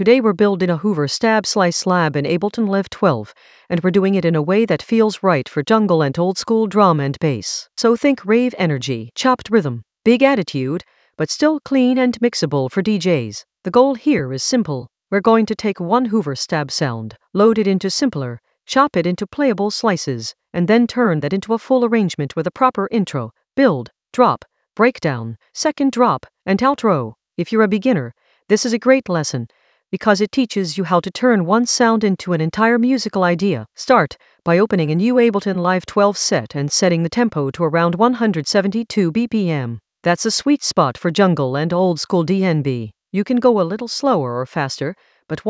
Today we're building a Hoover Stab Slice Slab in Ableton Live 12, and we're doing it in a way that feels right for jungle and old school drum and bass. So think rave energy, chopped rhythm, big attitude, but still clean and mixable for DJs. The goal here is simple. We're going to take one Hoover Stab sound, load it into Simpler, chop it into playable slices, and then turn that into a full arrangement with a proper intro, build, drop, breakdown, second drop, and outro. If you're a beginner, this is a great lesson, because it teaches you how to turn one sound into an entire musical idea. Start by opening a new Ableton Live 12 set and setting the tempo to around 172 BPM. That's a sweet spot for jungle and old school DnB. You can go a little slower or faster, but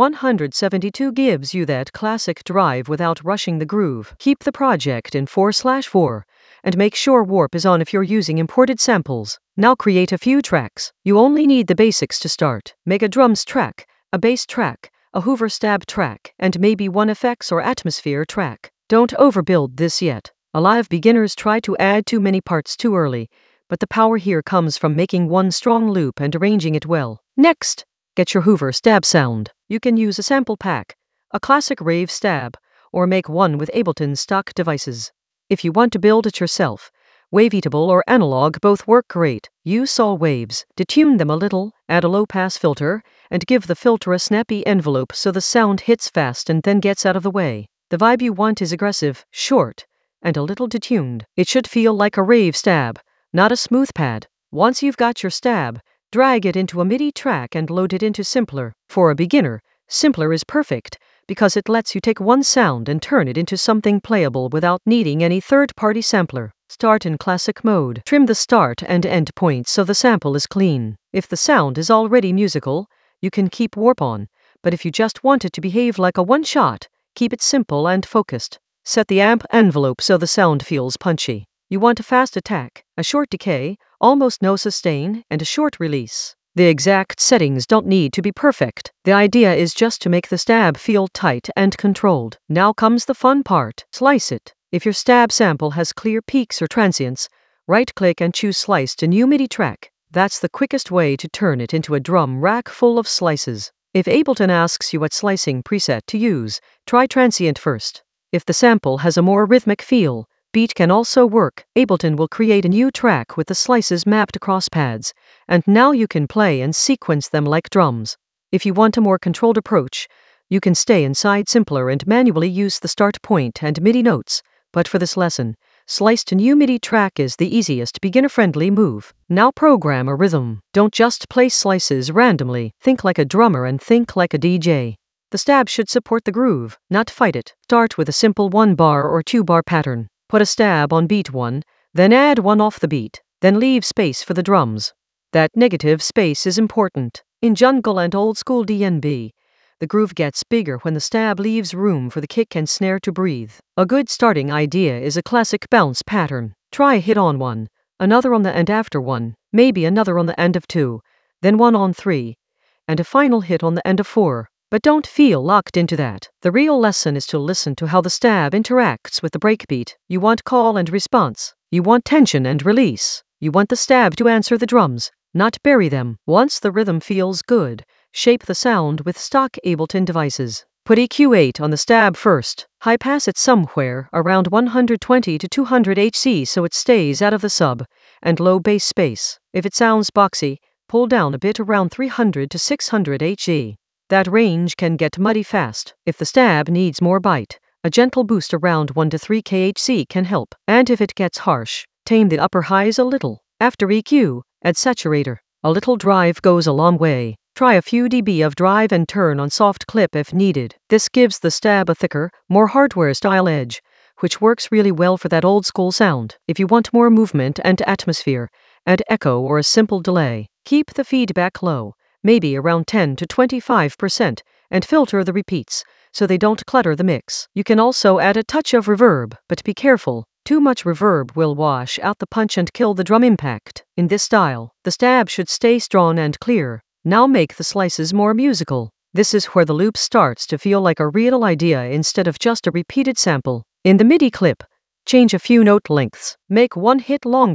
172 gives you that classic drive without rushing the groove. Keep the project in 4/4, and make sure warp is on if you're using imported samples. Now create a few tracks. You only need the basics to start. Make a drums track, a bass track, a Hoover Stab track, and maybe one effects or atmosphere track. Don't overbuild this yet. A lot of beginners try to add too many parts too early, but the power here comes from making one strong loop and arranging it well. Next, get your Hoover Stab sound. You can use a sample pack, a classic rave stab, or make one with Ableton stock devices. If you want to build it yourself, waveatable or analog both work great. Use saw waves, detune them a little, add a low-pass filter, and give the filter a snappy envelope so the sound hits fast and then gets out of the way. The vibe you want is aggressive, short, and a little detuned. It should feel like a rave stab, not a smooth pad. Once you've got your stab, drag it into a MIDI track and load it into Simpler. For a beginner, Simpler is perfect, because it lets you take one sound and turn it into something playable without needing any third-party sampler. Start in classic mode. Trim the start and end points so the sample is clean. If the sound is already musical, you can keep warp on, but if you just want it to behave like a one-shot, keep it simple and focused. Set the amp envelope so the sound feels punchy. You want a fast attack, a short decay, almost no sustain, and a short release. The exact settings don't need to be perfect. The idea is just to make the stab feel tight and controlled. Now comes the fun part. Slice it. If your stab sample has clear peaks or transients, right-click and choose Slice to New MIDI track. That's the quickest way to turn it into a drum rack full of slices. If Ableton asks you what slicing preset to use, try transient first. If the sample has a more rhythmic feel, beat can also work. Ableton will create a new track with the slices mapped across pads, and now you can play and sequence them like drums. If you want a more controlled approach, you can stay inside Simpler and manually use the start point and MIDI notes, but for this lesson, Slice to New MIDI track is the easiest beginner-friendly move. Now program a rhythm. Don't just play slices randomly. Think like a drummer and think like a DJ. The stab should support the groove, not fight it. Start with a simple 1-bar or 2-bar pattern. Put a stab on beat 1, then add one off the beat, then leave space for the drums. That negative space is important. In jungle and old school DnB, the groove gets bigger when the stab leaves room for the kick and snare to breathe. A good starting idea is a classic bounce pattern. Try a hit on 1, another on the end after 1, maybe another on the end of 2, then 1 on 3, and a final hit on the end of 4. But don't feel locked into that. The real lesson is to listen to how the stab interacts with the breakbeat. You want call and response. You want tension and release. You want the stab to answer the drums, not bury them. Once the rhythm feels good, shape the sound with stock Ableton devices. Put EQ8 on the stab first. High pass it somewhere around 120 to 200 Hz so it stays out of the sub, and low bass space. If it sounds boxy, pull down a bit around 300 to 600 Hz. That range can get muddy fast. If the stab needs more bite, a gentle boost around 1 to 3 kHz can help. And if it gets harsh, tame the upper highs a little. After EQ, add saturator. A little drive goes a long way. Try a few dB of drive and turn on soft clip if needed. This gives the stab a thicker, more hardware-style edge, which works really well for that old-school sound. If you want more movement and atmosphere, add echo or a simple delay. Keep the feedback low, maybe around 10 to 25%, and filter the repeats, so they don't clutter the mix. You can also add a touch of reverb, but be careful. Too much reverb will wash out the punch and kill the drum impact. In this style, the stab should stay strong and clear. Now make the slices more musical. This is where the loop starts to feel like a real idea instead of just a repeated sample. In the MIDI clip, change a few note lengths. Make one hit longer,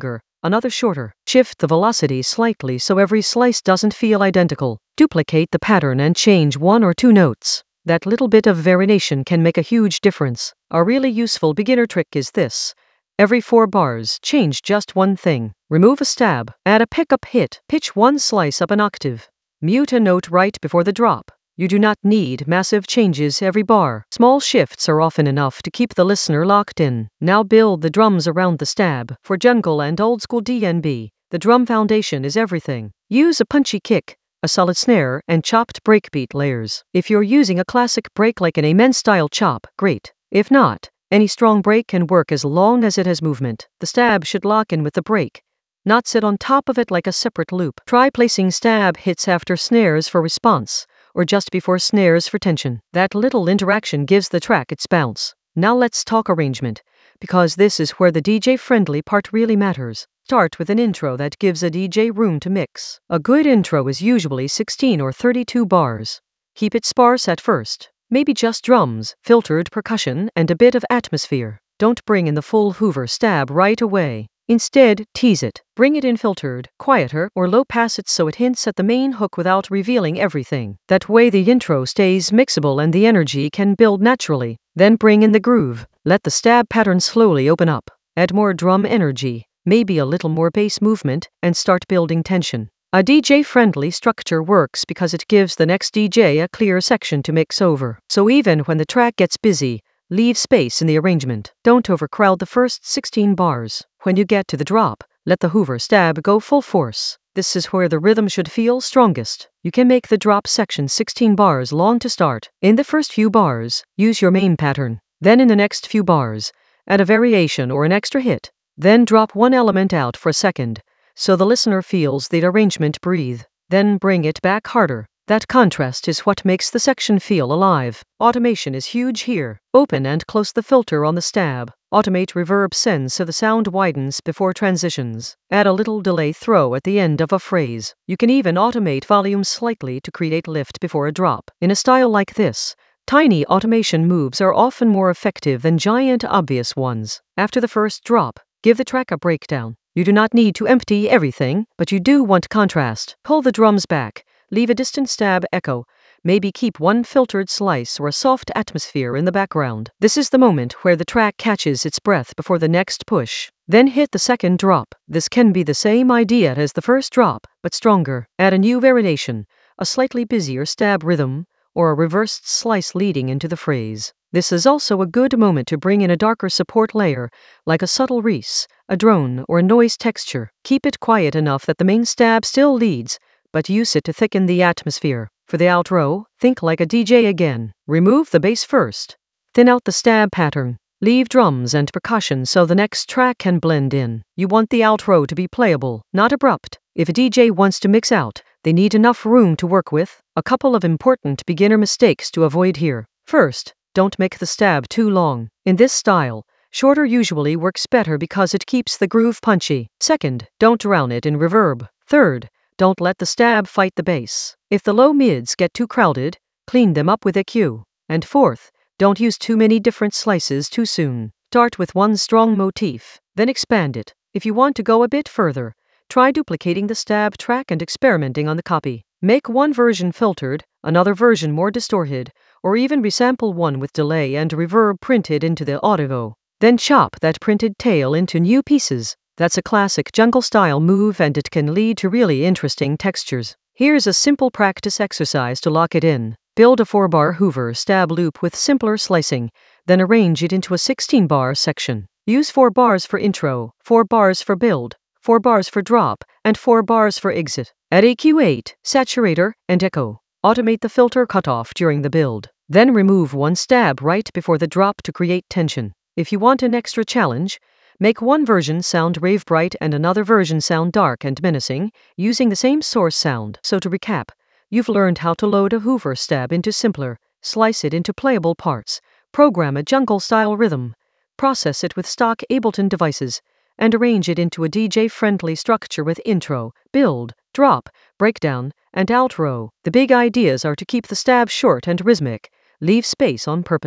another shorter. Shift the velocity slightly so every slice doesn't feel identical. Duplicate the pattern and change 1 or 2 notes. That little bit of variation can make a huge difference. A really useful beginner trick is this. Every 4 bars, change just one thing. Remove a stab, add a pickup hit, pitch one slice up an octave. Mute a note right before the drop. You do not need massive changes every bar. Small shifts are often enough to keep the listener locked in. Now build the drums around the stab. For jungle and old school DnB, the drum foundation is everything. Use a punchy kick, a solid snare, and chopped breakbeat layers. If you're using a classic break like an amen style chop, great. If not, any strong break can work as long as it has movement. The stab should lock in with the break, not sit on top of it like a separate loop. Try placing stab hits after snares for response, or just before snares for tension. That little interaction gives the track its bounce. Now let's talk arrangement, because this is where the DJ-friendly part really matters. Start with an intro that gives a DJ room to mix. A good intro is usually 16 or 32 bars. Keep it sparse at first. Maybe just drums, filtered percussion, and a bit of atmosphere. Don't bring in the full Hoover stab right away. Instead, tease it. Bring it in filtered, quieter, or low pass it so it hints at the main hook without revealing everything. That way the intro stays mixable and the energy can build naturally. Then bring in the groove. Let the stab pattern slowly open up. Add more drum energy, maybe a little more bass movement, and start building tension. A DJ-friendly structure works because it gives the next DJ a clear section to mix over. So even when the track gets busy, leave space in the arrangement. Don't overcrowd the first 16 bars. When you get to the drop, let the Hoover stab go full force. This is where the rhythm should feel strongest. You can make the drop section 16 bars long to start. In the first few bars, use your main pattern. Then in the next few bars, add a variation or an extra hit. Then drop one element out for a second, so the listener feels the arrangement breathe. Then bring it back harder. That contrast is what makes the section feel alive. Automation is huge here. Open and close the filter on the stab. Automate reverb sends so the sound widens before transitions. Add a little delay throw at the end of a phrase. You can even automate volume slightly to create lift before a drop. In a style like this, tiny automation moves are often more effective than giant obvious ones. After the first drop, give the track a breakdown. You do not need to empty everything, but you do want contrast. Pull the drums back. Leave a distant stab echo. Maybe keep one filtered slice or a soft atmosphere in the background. This is the moment where the track catches its breath before the next push. Then hit the second drop. This can be the same idea as the first drop, but stronger. Add a new variation, a slightly busier stab rhythm, or a reversed slice leading into the phrase. This is also a good moment to bring in a darker support layer, like a subtle reese, a drone, or a noise texture. Keep it quiet enough that the main stab still leads, but use it to thicken the atmosphere. For the outro, think like a DJ again. Remove the bass first. Thin out the stab pattern. Leave drums and percussion so the next track can blend in. You want the outro to be playable, not abrupt. If a DJ wants to mix out, they need enough room to work with. A couple of important beginner mistakes to avoid here. First, don't make the stab too long. In this style, shorter usually works better because it keeps the groove punchy. Second, don't drown it in reverb. Third, don't let the stab fight the bass. If the low mids get too crowded, clean them up with EQ. And fourth, don't use too many different slices too soon. Start with one strong motif, then expand it. If you want to go a bit further, try duplicating the stab track and experimenting on the copy. Make one version filtered, another version more distorted, or even resample one with delay and reverb printed into the audio. Then chop that printed tail into new pieces. That's a classic jungle-style move and it can lead to really interesting textures. Here's a simple practice exercise to lock it in. Build a 4-bar Hoover stab loop with simpler slicing, then arrange it into a 16-bar section. Use 4 bars for intro, 4 bars for build, 4 bars for drop, and 4 bars for exit. Add EQ8, saturator, and echo. Automate the filter cutoff during the build. Then remove one stab right before the drop to create tension. If you want an extra challenge, make one version sound rave bright and another version sound dark and menacing, using the same source sound. So to recap, you've learned how to load a Hoover stab into simpler, slice it into playable parts, program a jungle-style rhythm, process it with stock Ableton devices, and arrange it into a DJ-friendly structure with intro, build, drop, breakdown, and outro. The big ideas are to keep the stab short and rhythmic, leave space on purpose,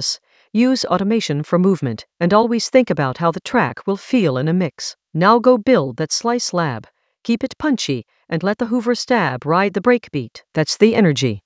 Use automation for movement, and always think about how the track will feel in a mix. Now go build that slice slab. Keep it punchy, and let the Hoover stab ride the breakbeat. That's the energy.